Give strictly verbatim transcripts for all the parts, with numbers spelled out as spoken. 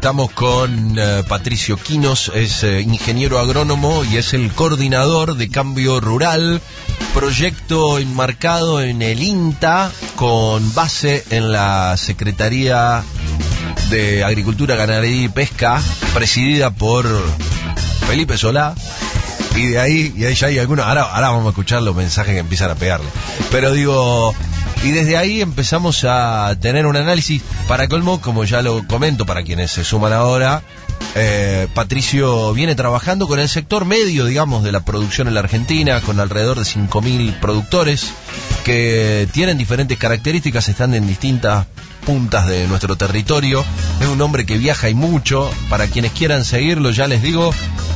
Estamos con uh, Patricio Quinos, es uh, ingeniero agrónomo y es el coordinador de Cambio Rural, proyecto enmarcado en el INTA con base en la Secretaría de Agricultura, Ganadería y Pesca, presidida por Felipe Solá. Y de ahí, y ahí ya hay algunos, ahora, ahora vamos a escuchar los mensajes que empiezan a pegarle. Pero digo, y desde ahí empezamos a tener un análisis. Para colmo, como ya lo comento para quienes se suman ahora, eh, Patricio viene trabajando con el sector medio, digamos, de la producción en la Argentina, con alrededor de cinco mil productores que tienen diferentes características, están en distintas puntas de nuestro territorio. Es un hombre que viaja y mucho. Para quienes quieran seguirlo, ya les digo,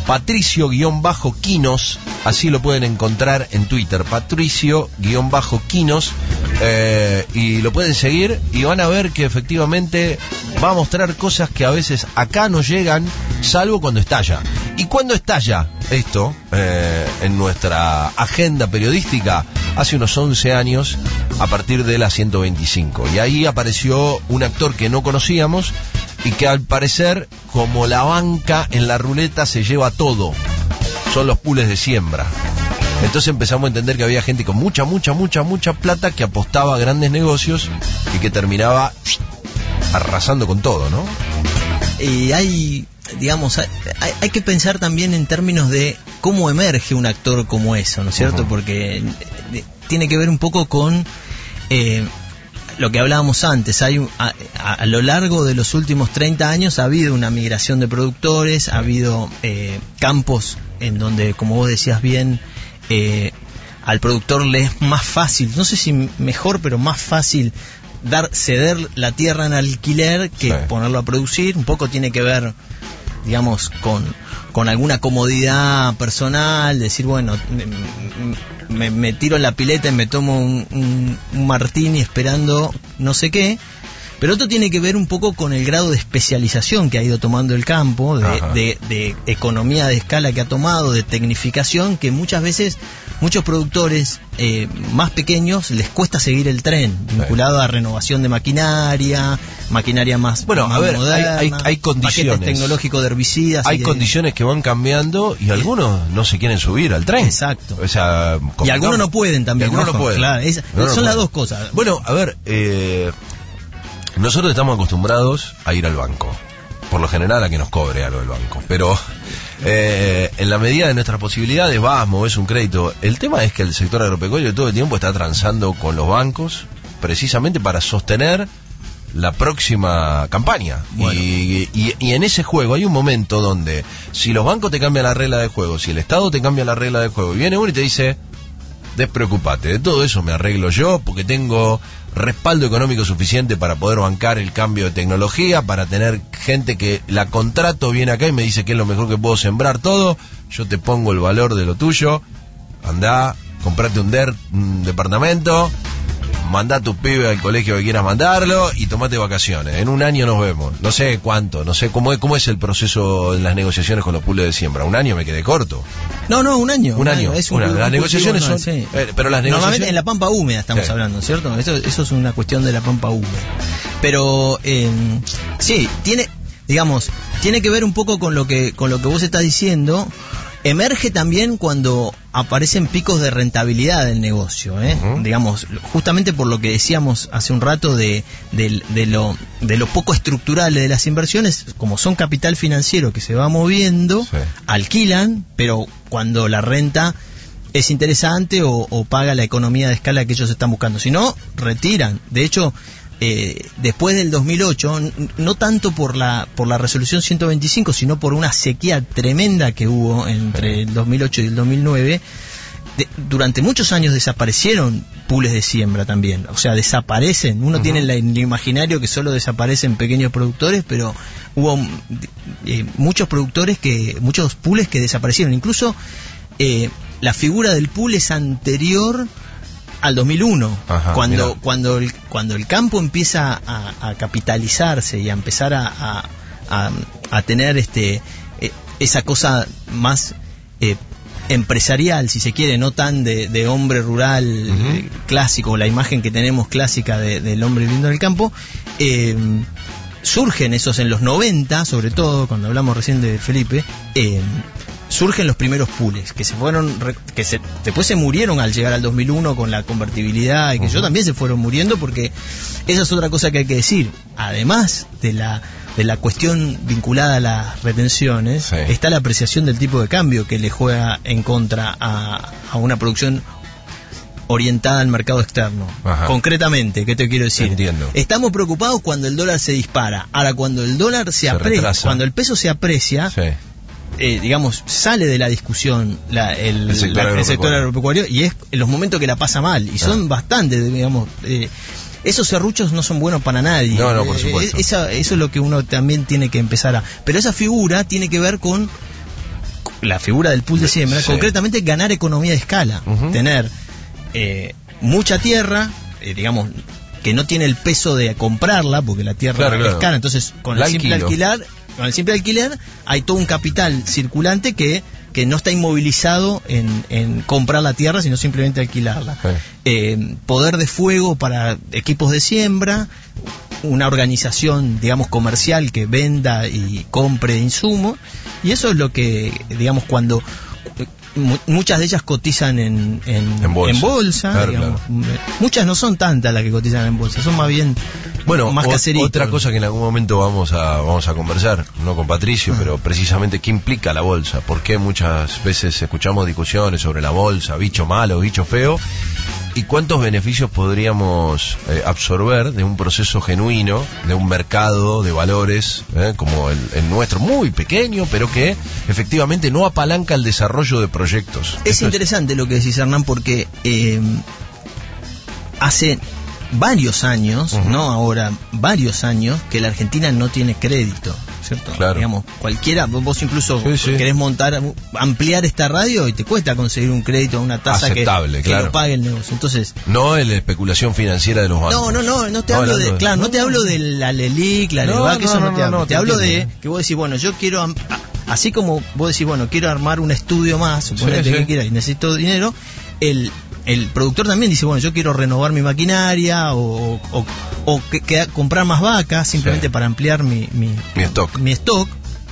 Patricio-Quinos, así lo pueden encontrar en Twitter, Patricio-Quinos, eh, y lo pueden seguir y van a ver que efectivamente va a mostrar cosas que a veces acá no llegan, salvo cuando estalla. Y cuando estalla esto eh, en nuestra agenda periodística, hace unos once años, a partir de la ciento veinticinco, y ahí apareció un actor que no conocíamos y que al parecer, como la banca en la ruleta se lleva todo, son los pools de siembra. Entonces empezamos a entender que había gente con mucha, mucha, mucha, mucha plata que apostaba a grandes negocios y que terminaba arrasando con todo, ¿no? Y hay, digamos, hay, hay que pensar también en términos de cómo emerge un actor como eso, ¿no es cierto? Uh-huh. Porque tiene que ver un poco con eh, lo que hablábamos antes. Hay a, a, a lo largo de los últimos treinta años ha habido una migración de productores, ha habido eh, campos en donde, como vos decías bien, eh, al productor le es más fácil, no sé si mejor, pero más fácil dar ceder la tierra en alquiler que sí. Ponerlo a producir. Un poco tiene que ver, digamos, con, con alguna comodidad personal, decir, bueno, me, me tiro en la pileta y me tomo un, un, un martini esperando no sé qué. Pero otro tiene que ver un poco con el grado de especialización que ha ido tomando el campo, de, de, de economía de escala que ha tomado, de tecnificación, que muchas veces muchos productores eh, más pequeños les cuesta seguir el tren, vinculado a renovación de maquinaria, maquinaria más, bueno, más a ver, moderna, hay, hay, hay condiciones, paquetes tecnológicos de herbicidas. Hay y de, condiciones que van cambiando y algunos no se quieren subir al tren. Exacto. O sea, y algunos no pueden también. Y algunos ¿no? no pueden. Claro, es, no, no son no las pueden. dos cosas. Bueno, a ver, eh... nosotros estamos acostumbrados a ir al banco, por lo general a que nos cobre algo del banco, pero eh, en la medida de nuestras posibilidades vas, movés un crédito. El tema es que el sector agropecuario todo el tiempo está transando con los bancos precisamente para sostener la próxima campaña. Bueno. Y, y, y en ese juego hay un momento donde si los bancos te cambian la regla de juego, si el Estado te cambia la regla de juego, y viene uno y te dice: despreocupate, de todo eso me arreglo yo porque tengo respaldo económico suficiente para poder bancar el cambio de tecnología, para tener gente que la contrato, viene acá y me dice que es lo mejor que puedo sembrar todo, yo te pongo el valor de lo tuyo, andá, comprate un, der, un departamento, mandá a tus pibes al colegio que quieras mandarlo y tomate vacaciones. En un año nos vemos. No sé cuánto, no sé cómo es, cómo es el proceso en las negociaciones con los pools de siembra. Un año me quedé corto. No, no, un año. Un, un año. año. Es un, una, un las negociaciones son... Sí. Eh, pero las negociaciones... Normalmente en la pampa húmeda estamos sí. hablando, ¿cierto? Eso, eso es una cuestión de la pampa húmeda. Pero, eh, sí, tiene, digamos, tiene que ver un poco con lo que, con lo que vos estás diciendo. Emerge también cuando aparecen picos de rentabilidad del negocio, ¿eh? Uh-huh. Digamos, justamente por lo que decíamos hace un rato de, de, de, lo, de lo poco estructural de las inversiones, como son capital financiero que se va moviendo, sí. Alquilan, pero cuando la renta es interesante o, o paga la economía de escala que ellos están buscando, si no, retiran. De hecho, Eh, después del dos mil ocho, no tanto por la por la resolución ciento veinticinco, sino por una sequía tremenda que hubo entre el dos mil ocho y el dos mil nueve, de, durante muchos años desaparecieron pools de siembra también, o sea, desaparecen. Uno uh-huh. tiene el, el imaginario que solo desaparecen pequeños productores, pero hubo eh, muchos productores que, muchos pools que desaparecieron. Incluso eh, la figura del pool es anterior al dos mil uno, Ajá, cuando cuando el, cuando el campo empieza a, a capitalizarse y a empezar a, a, a, a tener este eh, esa cosa más eh, empresarial, si se quiere, no tan de, de hombre rural uh-huh. clásico, la imagen que tenemos clásica de, del hombre viviendo en el campo, eh, surgen esos en los noventa, sobre todo, cuando hablamos recién de Felipe, eh, surgen los primeros pools, que se fueron, que se, después se murieron al llegar al dos mil uno con la convertibilidad, y que uh-huh. yo también se fueron muriendo, porque esa es otra cosa que hay que decir. Además de la de la cuestión vinculada a las retenciones, sí. está la apreciación del tipo de cambio que le juega en contra a, a una producción orientada al mercado externo. Ajá. Concretamente, ¿qué te quiero decir? Entiendo. Estamos preocupados cuando el dólar se dispara. Ahora, cuando el dólar se, se aprecia, cuando el peso se aprecia, sí. eh, digamos, sale de la discusión la, el, el, sector, la, agropecuario. el sector agropecuario, y es en los momentos que la pasa mal, y son ah. bastantes, digamos. Eh, esos serruchos no son buenos para nadie. No, no, por supuesto. Eh, esa, eso es lo que uno también tiene que empezar a... Pero esa figura tiene que ver con la figura del pool de siembra, sí. concretamente ganar economía de escala, uh-huh. tener eh, mucha tierra, eh, digamos, que no tiene el peso de comprarla, porque la tierra claro, es claro. cara, entonces con el simple alquilar, con el simple alquiler hay todo un capital circulante que que no está inmovilizado en, en comprar la tierra, sino simplemente alquilarla. Sí. Eh, poder de fuego para equipos de siembra, una organización, digamos, comercial que venda y compre insumos, y eso es lo que, digamos, cuando muchas de ellas cotizan en, en, en bolsa, en bolsa claro, digamos. Claro. Muchas no son tantas las que cotizan en bolsa, son más bien bueno, más caseritos. Otra cosa que en algún momento vamos a vamos a conversar, no con Patricio, ah. pero precisamente qué implica la bolsa, por qué muchas veces escuchamos discusiones sobre la bolsa, bicho malo, bicho feo, y cuántos beneficios podríamos eh, absorber de un proceso genuino, de un mercado de valores, eh, como el, el nuestro, muy pequeño, pero que efectivamente no apalanca el desarrollo de proyectos. Es Esto interesante es... lo que decís, Hernán, porque eh, hace varios años, uh-huh. no ahora, varios años que la Argentina no tiene crédito, ¿cierto? Claro. Digamos, cualquiera, vos incluso sí, sí. querés montar, ampliar esta radio y te cuesta conseguir un crédito a una tasa aceptable, que, claro. que lo pague el negocio. Entonces, no en la especulación financiera de los bancos. No, no, no, no te no hablo de, de, claro, no, no te hablo de la LELIC, la no, LEVAC, no, eso no, no te hablo. No, te te hablo entiendo. de que vos decís, bueno, yo quiero, así como vos decís, bueno, quiero armar un estudio más, suponete sí, que sí. quieras y necesito dinero, el el productor también dice, bueno, yo quiero renovar mi maquinaria o, o, o que, que, comprar más vacas simplemente sí. para ampliar mi, mi, mi stock. mi stock.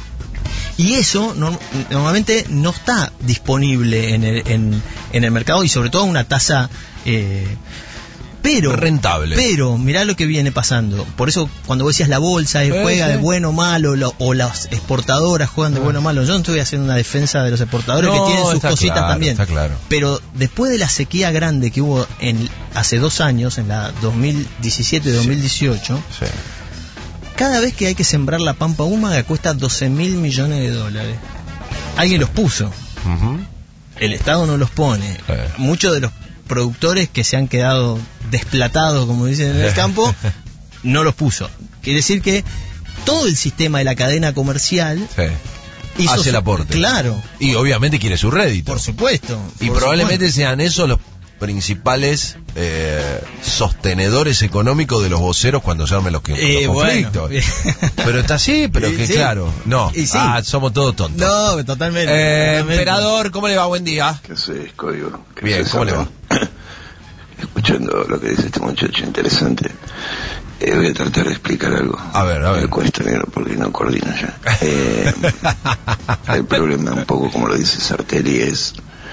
Y eso no, normalmente no está disponible en el, en, en el mercado, y sobre todo a una tasa eh, pero rentable. Pero mirá lo que viene pasando. Por eso cuando vos decías la bolsa eh, juega sí. de bueno o malo, lo, o las exportadoras juegan de ah. bueno o malo, yo no estoy haciendo una defensa de los exportadores, no, que tienen sus cositas claro, también. Está claro. Pero después de la sequía grande que hubo en hace dos años, en la dos mil diecisiete dos mil dieciocho, sí. Sí. cada vez que hay que sembrar la pampa húmeda cuesta doce mil millones de dólares. Alguien los puso. Uh-huh. El Estado no los pone. Sí. Muchos de los productores que se han quedado desplatados, como dicen en el campo, no los puso. Quiere decir que todo el sistema de la cadena comercial sí. hizo hace su, el aporte. Claro. Y obviamente quiere su rédito. Por supuesto. Y por probablemente supuesto. sean esos los principales eh, sostenedores económicos de los voceros cuando se armen los, eh, los conflictos. Bueno. Pero está así, pero que sí. claro, no, sí. ah, somos todos tontos. No, totalmente, eh, totalmente. Emperador, ¿cómo le va? Buen día. ¿Qué haces, Código? ¿Qué Bien, ¿cómo le va? Escuchando lo que dice este muchacho interesante, eh, voy a tratar de explicar algo. A ver, a ver. Me cuesta, negro, porque no coordino ya. Eh, el problema, un poco como lo dice Sartelli, es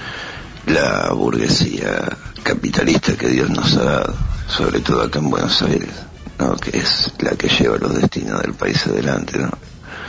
la burguesía capitalista que Dios nos ha dado, sobre todo acá en Buenos Aires, ¿no? Que es la que lleva los destinos del país adelante, ¿no?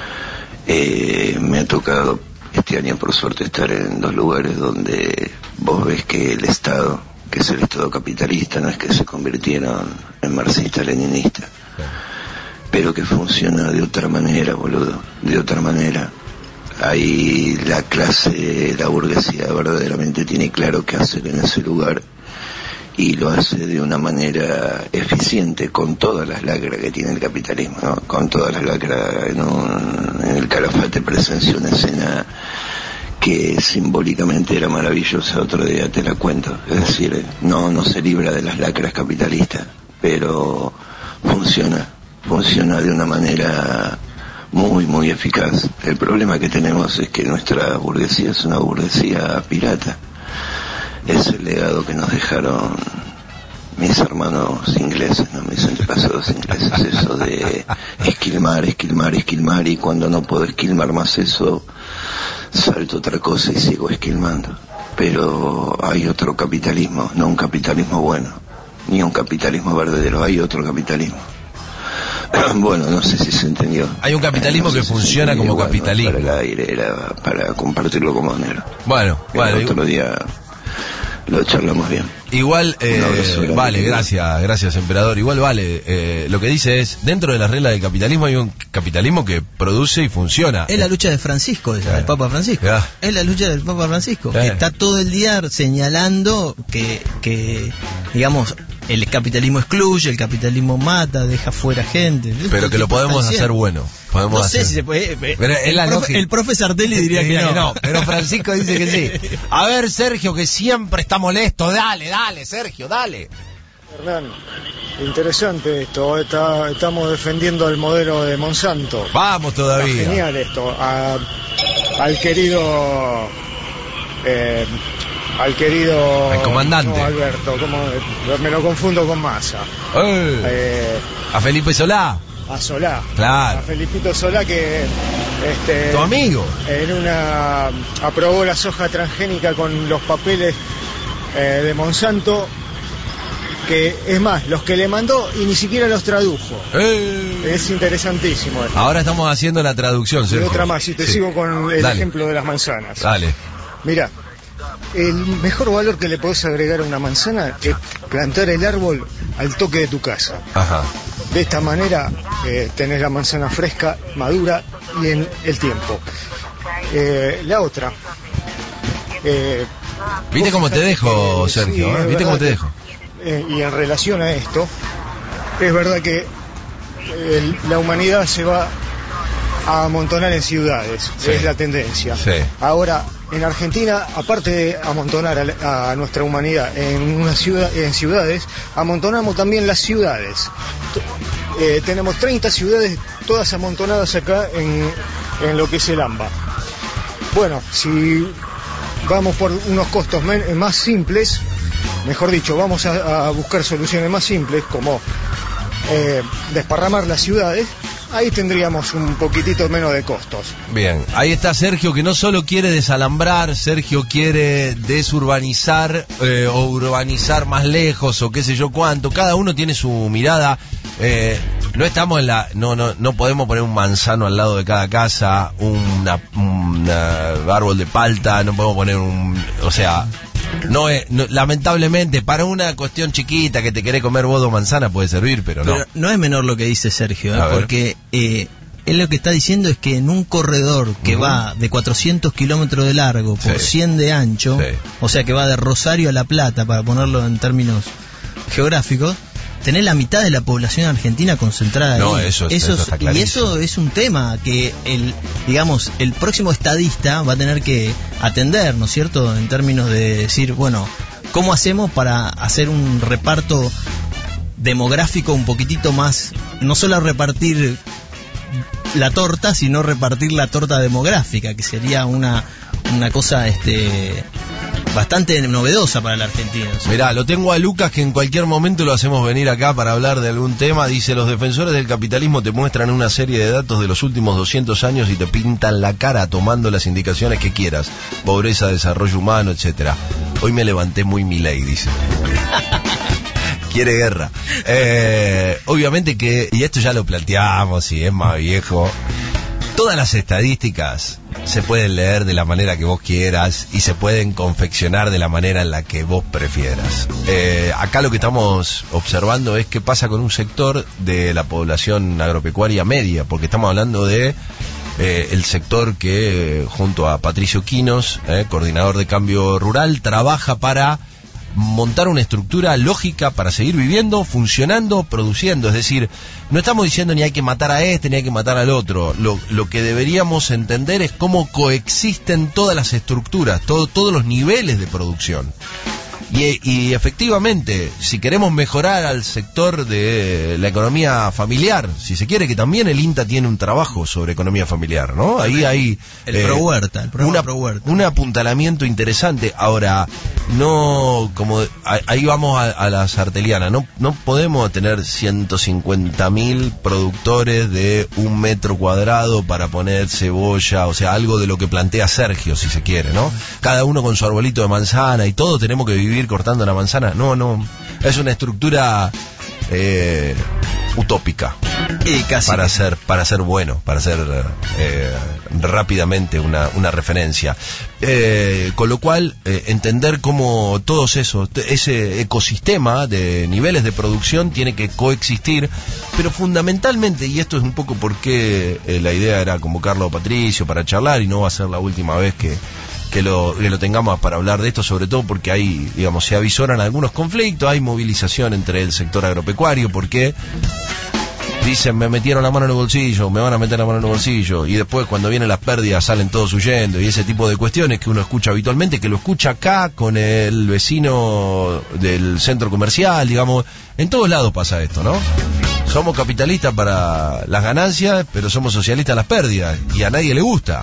Eh, me ha tocado este año, por suerte, estar en dos lugares donde vos ves que el Estado, que es el Estado capitalista, no es que se convirtieron en marxista-leninista, pero que funciona de otra manera, boludo, de otra manera. Ahí la clase, la burguesía verdaderamente tiene claro qué hacer en ese lugar, y lo hace de una manera eficiente, con todas las lacras que tiene el capitalismo, ¿no? Con todas las lacras. En, un, en el Calafate presenció una escena que simbólicamente era maravillosa, otro día te la cuento. Es decir, no, no se libra de las lacras capitalistas, pero funciona, funciona de una manera muy, muy eficaz. El problema que tenemos es que nuestra burguesía es una burguesía pirata. Es el legado que nos dejaron mis hermanos ingleses, no mis antepasados ingleses, eso de esquilmar, esquilmar, esquilmar, y cuando no puedo esquilmar más eso, salto otra cosa y sigo esquilmando. Pero hay otro capitalismo, no un capitalismo bueno, ni un capitalismo verdadero, hay otro capitalismo. Bueno, no sé si se entendió. Hay un capitalismo no sé que si funciona como bueno, capitalismo. Para el aire, era para compartirlo como manera. Bueno, el bueno. otro día lo charlamos bien. Igual, eh, abrazo, vale, gracias, gracias, emperador. Igual vale, eh, lo que dice es, dentro de las reglas del capitalismo hay un capitalismo que produce y funciona. Es la lucha de Francisco, esa, del Papa Francisco. Ya. Es la lucha del Papa Francisco, Ya. que está todo el día señalando que, que, digamos, el capitalismo excluye, el capitalismo mata, deja fuera gente. Pero que lo podemos hacer bueno. Podemos No sé hacer... si se puede. eh, Pero es el, la profe, lógica. el profe Sartelli diría que no. Pero Francisco dice que sí. A ver, Sergio, que siempre está molesto. Dale, dale, Sergio, dale. Hernán, interesante esto. Está, estamos defendiendo el modelo de Monsanto. Vamos todavía. Está genial esto. A, al querido. Eh, al querido. Al comandante. No, Alberto, como, me lo confundo con Massa. Eh, Eh, a Felipe Solá. a Solá. Claro. A Felipito Solá, que. Este, Tu amigo. En una. Aprobó la soja transgénica con los papeles eh, de Monsanto. Que es más, los que le mandó y ni siquiera los tradujo. Eh. Es interesantísimo esto. Ahora estamos haciendo la traducción, Y Sergio. otra más, y te Sí. sigo con el Dale. ejemplo de las manzanas. Dale. Mira, el mejor valor que le podés agregar a una manzana es plantar el árbol al toque de tu casa. Ajá. De esta manera eh, tenés la manzana fresca, madura y en el tiempo. Eh, la otra. Eh, ¿Viste cómo te dejo, que- Sergio? sí, eh? es ¿Viste cómo verdad te que- dejo? Eh, y en relación a esto, es verdad que eh, la humanidad se va a amontonar en ciudades, Sí. es la tendencia. Sí. Ahora, en Argentina, aparte de amontonar a, la- a nuestra humanidad en una ciudad, en ciudades, amontonamos también las ciudades. T- eh, tenemos treinta ciudades, todas amontonadas acá en, en lo que es el AMBA. Bueno, si vamos por unos costos men- más simples, mejor dicho, vamos a, a buscar soluciones más simples, como eh, desparramar las ciudades, ahí tendríamos un poquitito menos de costos. Bien, ahí está Sergio, que no solo quiere desalambrar, Sergio quiere desurbanizar eh, o urbanizar más lejos o qué sé yo cuánto. Cada uno tiene su mirada. Eh, no estamos en la, no, no, no podemos poner un manzano al lado de cada casa, una, una árbol de palta, no podemos poner un, o sea, no es, no, lamentablemente para una cuestión chiquita que te querés comer vos dos manzanas puede servir, pero no. Pero no es menor lo que dice Sergio, ¿eh? A ver. Porque eh, él lo que está diciendo es que en un corredor que Ujú. va de cuatrocientos kilómetros de largo por Sí. cien de ancho, Sí. o sea que va de Rosario a La Plata, para ponerlo en términos geográficos, tenés la mitad de la población argentina concentrada No, ahí. eso es- eso está y clarísimo. eso es un tema que el, digamos, el próximo estadista va a tener que atender, ¿no es cierto? En términos de decir, bueno, ¿cómo hacemos para hacer un reparto demográfico un poquitito más, no solo repartir la torta, sino repartir la torta demográfica, que sería una, una cosa este bastante novedosa para la Argentina. ¿Sí? Mirá, lo tengo a Lucas, que en cualquier momento lo hacemos venir acá para hablar de algún tema. Dice, los defensores del capitalismo te muestran una serie de datos de los últimos doscientos años y te pintan la cara tomando las indicaciones que quieras. Pobreza, desarrollo humano, etcétera. Hoy me levanté muy Milei, dice. Quiere guerra. Eh, obviamente que, y esto ya lo planteamos, y es más viejo, todas las estadísticas se pueden leer de la manera que vos quieras y se pueden confeccionar de la manera en la que vos prefieras. Eh, acá lo que estamos observando es qué pasa con un sector de la población agropecuaria media, porque estamos hablando de eh, el sector que, eh, junto a Patricio Quinos, eh, coordinador de Cambio Rural, trabaja para montar una estructura lógica para seguir viviendo, funcionando, produciendo. Es decir, no estamos diciendo ni hay que matar a este ni hay que matar al otro. Lo, lo que deberíamos entender es cómo coexisten todas las estructuras, todo, todos los niveles de producción. Y, y efectivamente, si queremos mejorar al sector de la economía familiar, si se quiere, que también el INTA tiene un trabajo sobre economía familiar, ¿no? Ahí hay el eh, Pro Huerta, el programa una, Pro Huerta. un apuntalamiento interesante. Ahora, no, como ahí vamos a, a la sarteliana, no, no podemos tener ciento cincuenta mil productores de un metro cuadrado para poner cebolla, o sea, algo de lo que plantea Sergio, si se quiere, ¿no? Cada uno con su arbolito de manzana y todos tenemos que vivir cortando la manzana. No, no, es una estructura eh, utópica y casi para que... ser para ser bueno, para ser eh, rápidamente una, una referencia. Eh, con lo cual, eh, entender cómo todos esos, ese ecosistema de niveles de producción tiene que coexistir, pero fundamentalmente, y esto es un poco por qué eh, la idea era convocarlo a Patricio para charlar, y no va a ser la última vez que que lo, que lo tengamos para hablar de esto, sobre todo porque hay, digamos, se avisoran algunos conflictos, hay movilización entre el sector agropecuario, porque dicen, me metieron la mano en el bolsillo, me van a meter la mano en el bolsillo, y después cuando vienen las pérdidas salen todos huyendo, y ese tipo de cuestiones que uno escucha habitualmente, que lo escucha acá con el vecino del centro comercial, digamos, en todos lados pasa esto, ¿no? Somos capitalistas para las ganancias, pero somos socialistas a las pérdidas, y a nadie le gusta.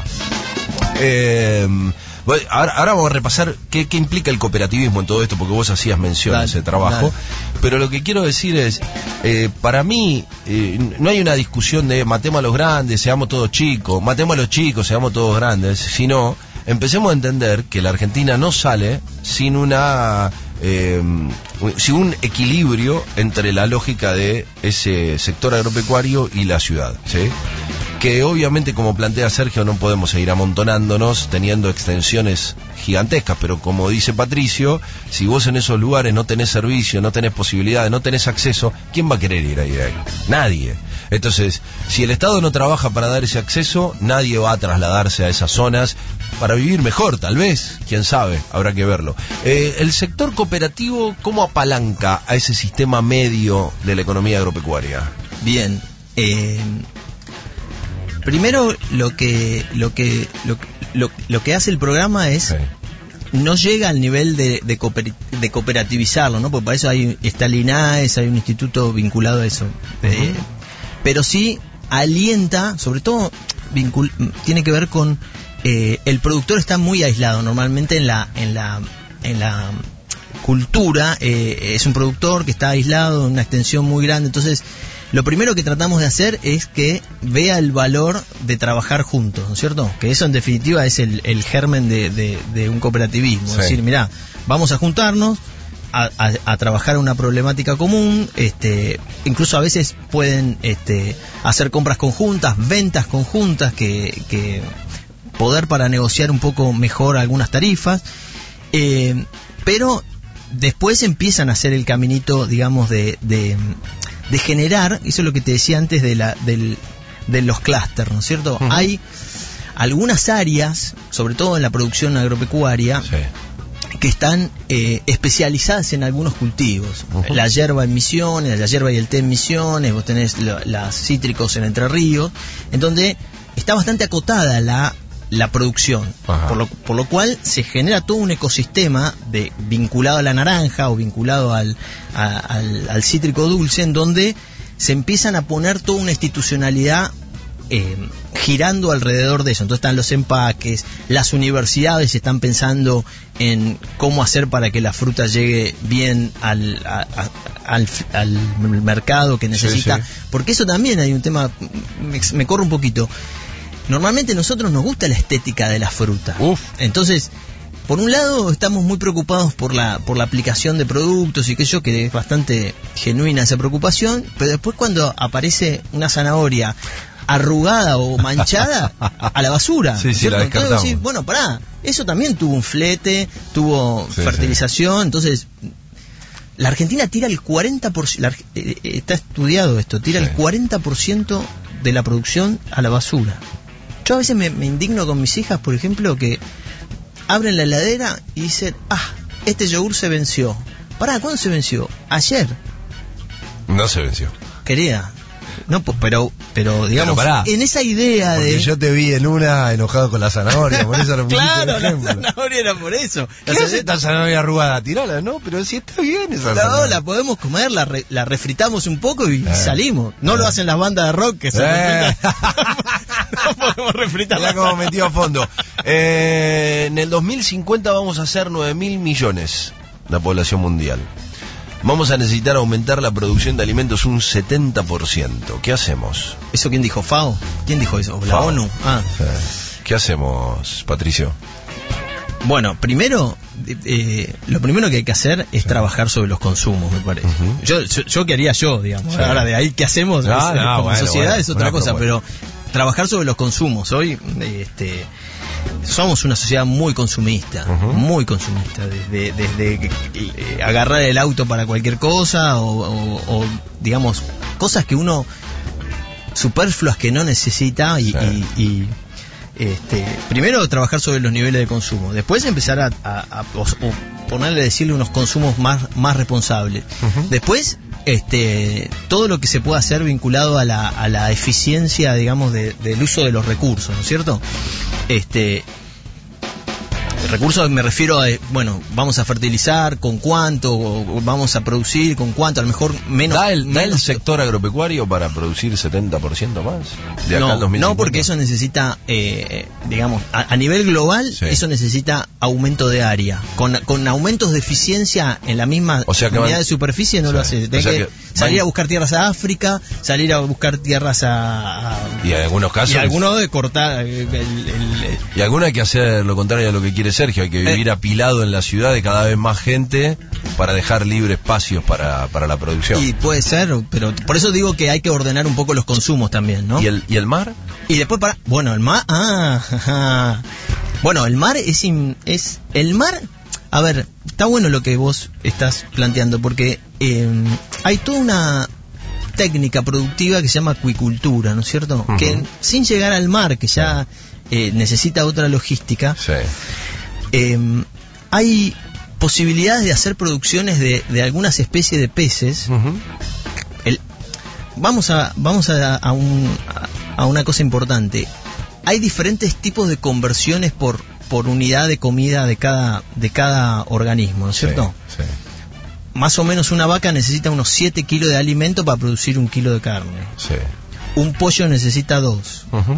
Eh... Bueno, ahora, ahora vamos a repasar qué, qué implica el cooperativismo en todo esto, porque vos hacías mención a ese trabajo. Dale. Pero lo que quiero decir es, eh, para mí, eh, no hay una discusión de matemos a los grandes, seamos todos chicos, matemos a los chicos, seamos todos grandes, sino empecemos a entender que la Argentina no sale sin una... Eh, sin un equilibrio entre la lógica de ese sector agropecuario y la ciudad, ¿sí? Que obviamente, como plantea Sergio, no podemos seguir amontonándonos teniendo extensiones gigantescas, pero como dice Patricio, si vos en esos lugares no tenés servicio, no tenés posibilidades, no tenés acceso, ¿quién va a querer ir ahí? Nadie. Entonces, si el Estado no trabaja para dar ese acceso, nadie va a trasladarse a esas zonas para vivir mejor, tal vez, quién sabe, habrá que verlo. Eh, el sector cooperativo, ¿cómo apalanca a ese sistema medio de la economía agropecuaria? Bien, eh... primero lo que lo que lo, lo, lo que hace el programa es sí. No llega al nivel de, de, cooper, de cooperativizarlo, ¿no? Porque para eso hay está el INAES, hay un instituto vinculado a eso. Uh-huh. Eh, pero sí alienta, sobre todo vincul, tiene que ver con eh, el productor está muy aislado normalmente en la en la en la cultura, eh, es un productor que está aislado en una extensión muy grande, entonces lo primero que tratamos de hacer es que vea el valor de trabajar juntos, ¿no es cierto? Que eso en definitiva es el, el germen de, de, de un cooperativismo. Sí. Es decir, mirá, vamos a juntarnos a, a, a trabajar una problemática común, este, incluso a veces pueden este, hacer compras conjuntas, ventas conjuntas, que, que poder para negociar un poco mejor algunas tarifas, eh, pero después empiezan a hacer el caminito, digamos, de... de de generar, eso es lo que te decía antes de la del, de los clústeres, ¿no es cierto? Uh-huh. Hay algunas áreas, sobre todo en la producción agropecuaria, sí. que están eh, especializadas en algunos cultivos. Uh-huh. La yerba en Misiones, la yerba y el té en Misiones, vos tenés lo, las cítricos en Entre Ríos, en donde está bastante acotada la la producción, por lo, por lo cual se genera todo un ecosistema de vinculado a la naranja o vinculado al, a, al, al cítrico dulce, en donde se empiezan a poner toda una institucionalidad eh, girando alrededor de eso. Entonces están los empaques, las universidades están pensando en cómo hacer para que la fruta llegue bien al, a, a, al, al mercado que necesita, sí, sí. Porque eso también hay un tema, me, me corro un poquito. Normalmente a nosotros nos gusta la estética de la fruta. Uf. Entonces, por un lado estamos muy preocupados por la por la aplicación de productos y que yo que es bastante genuina esa preocupación, pero después cuando aparece una zanahoria arrugada o manchada, a la basura. Sí, sí, la descartamos. Entonces, bueno, pará, eso también tuvo un flete, tuvo sí, fertilización, sí. Entonces la Argentina tira el cuarenta por ciento, la, eh, está estudiado esto, tira sí. el cuarenta por ciento de la producción a la basura. Yo a veces me, me indigno con mis hijas, por ejemplo, que abren la heladera y dicen, ah, este yogur se venció. Pará, ¿cuándo se venció? Ayer. No se venció. Querida, No, pues, pero, pero digamos, Pero pará, en esa idea porque de... yo te vi en una enojado con la zanahoria, por eso lo pusiste Claro, de la ejemplo. zanahoria era por eso. ¿Qué La hace zanahoria- esta zanahoria arrugada? Tirala, ¿no? Pero si está bien esa No, zanahoria. la podemos comer, la, re- la refritamos un poco y Eh. salimos. No Eh. lo hacen las bandas de rock que se Eh. refritan. No podemos refritar Mirá la cómo metió a fondo. Eh, en el dos mil cincuenta vamos a ser nueve mil millones la población mundial. Vamos a necesitar aumentar la producción de alimentos un setenta por ciento. ¿Qué hacemos? ¿Eso quién dijo? ¿FAO? ¿Quién dijo eso? ¿La FAO. ONU? Ah. Eh, ¿Qué hacemos, Patricio? Bueno, primero, eh, lo primero que hay que hacer es trabajar sobre los consumos, me parece. Ujú. yo, yo, yo qué haría yo, digamos. Sí. Ahora de ahí qué hacemos No, es, no, como bueno, sociedad bueno, es otra una cosa, pero propuesta. trabajar sobre los consumos. Hoy, este, somos una sociedad muy consumista, Ujú. muy consumista, desde, desde que- eh, agarrar el auto para cualquier cosa o, o- o, digamos, cosas que uno superfluas que no necesita y, Sí. y- y, este, primero trabajar sobre los niveles de consumo, después empezar a, a- a- o, o ponerle, decirle unos consumos más, más responsables. Ujú. Después, este, todo lo que se pueda hacer vinculado a la, a la eficiencia, digamos, de- del uso de los recursos, ¿no es cierto? Este, recursos me refiero a, eh, bueno, vamos a fertilizar, con cuánto, o vamos a producir, con cuánto, a lo mejor menos... ¿Da el, da el menos- sector agropecuario para producir setenta por ciento más? De acá al no, dos mil cincuenta. no, porque eso necesita, eh, digamos, a, a nivel global, Sí. eso necesita aumento de área. Con, con aumentos de eficiencia en la misma O sea que unidad van- de superficie no Sí. lo hace. O Tenés sea que, que salir van- a buscar tierras a África, salir a buscar tierras a... a- Y en algunos casos... y alguno de cortar el, el- el- Y alguno hay que hacer lo contrario a lo que quiere Sergio, hay que vivir Eh. apilado en la ciudad de cada vez más gente para dejar libre espacios para, para la producción. y puede ser, pero por eso digo que hay que ordenar un poco los consumos también, ¿no? ¿Y el, ¿Y el mar? Y después para, bueno, el mar, ah, ajá. Bueno, el mar es, in- es, el mar, a ver, está bueno lo que vos estás planteando, porque eh, hay toda una técnica productiva que se llama acuicultura, ¿no es cierto? Ujú. Que sin llegar al mar, que ya eh, necesita otra logística, Sí. eh, hay posibilidades de hacer producciones de, de algunas especies de peces. Ujú. El- vamos a vamos a, a, un- a- a una cosa importante. Hay diferentes tipos de conversiones por por unidad de comida de cada de cada organismo, ¿no es cierto? Sí, sí, Más o menos una vaca necesita unos siete kilos de alimento para producir un kilo de carne. sí. Un pollo necesita dos. Ujú.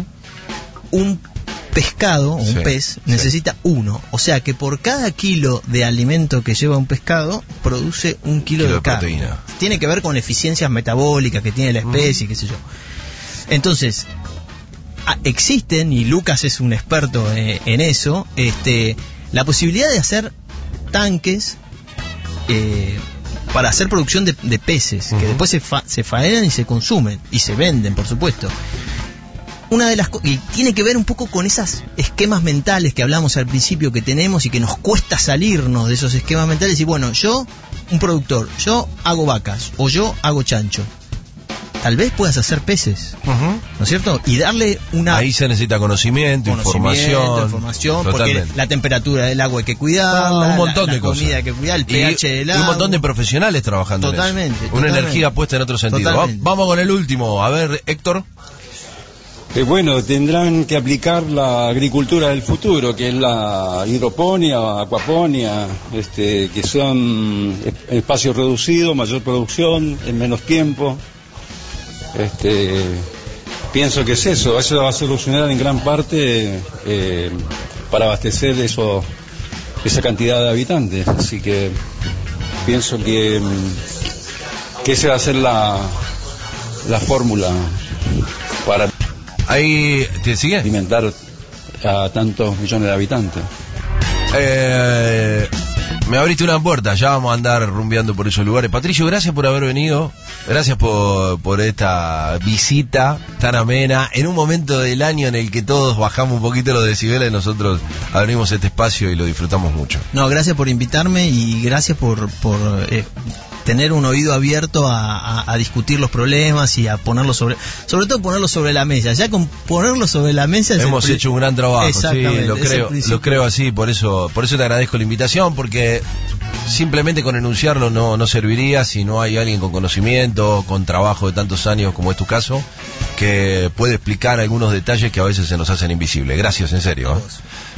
Un pescado, o un Sí, pez, sí. necesita uno. O sea que por cada kilo de alimento que lleva un pescado, produce un kilo, Kilo de, de carne. proteína. Tiene que ver con eficiencias metabólicas que tiene la especie, qué sé yo. Entonces, ah, existen, y Lucas es un experto eh, en eso, este, la posibilidad de hacer tanques eh, para hacer producción de, de peces, Ujú. que después se, fa- se faenan y se consumen, y se venden, por supuesto. Una de las co- y tiene que ver un poco con esos esquemas mentales que hablamos al principio que tenemos y que nos cuesta salirnos de esos esquemas mentales y bueno, yo, un productor, yo hago vacas o yo hago chancho. Tal vez puedas hacer peces, Ujú. ¿no es cierto? Y darle una Ahí se necesita conocimiento, conocimiento, información. información, porque Totalmente. la temperatura del agua hay que cuidarla, Ah, un montón la, de la cosas. comida hay que cuidar, el Y- pH del y agua. un montón de profesionales trabajando Totalmente, en eso. Una totalmente. energía puesta en otro sentido. Va- Totalmente. Vamos con el último. A ver, Héctor. Eh, bueno, tendrán que aplicar la agricultura del futuro, que es la hidroponía, acuaponía, este, que son es- espacios reducidos, mayor producción, en menos tiempo. Este, pienso que es eso, eso va a solucionar en gran parte eh, para abastecer eso, esa cantidad de habitantes. Así que pienso que, mm, que esa va a ser la, la fórmula para Ahí, ¿te sigue? alimentar a tantos millones de habitantes. Eh, me abriste una puerta, ya vamos a andar rumbeando por esos lugares. Patricio, gracias por haber venido, gracias por, por esta visita tan amena, en un momento del año en el que todos bajamos un poquito los decibeles, nosotros abrimos este espacio y lo disfrutamos mucho. No, gracias por invitarme y gracias por, por eh, tener un oído abierto a, a, a discutir los problemas y a ponerlos sobre, sobre todo ponerlos sobre la mesa. Ya con ponerlos sobre la mesa es hemos el, hecho un gran trabajo, sí, lo creo, lo creo así, por eso, por eso te agradezco la invitación, porque simplemente con enunciarlo no, no serviría si no hay alguien con conocimiento, con trabajo de tantos años como es tu caso, que puede explicar algunos detalles que a veces se nos hacen invisibles. Gracias, en serio. ¿eh?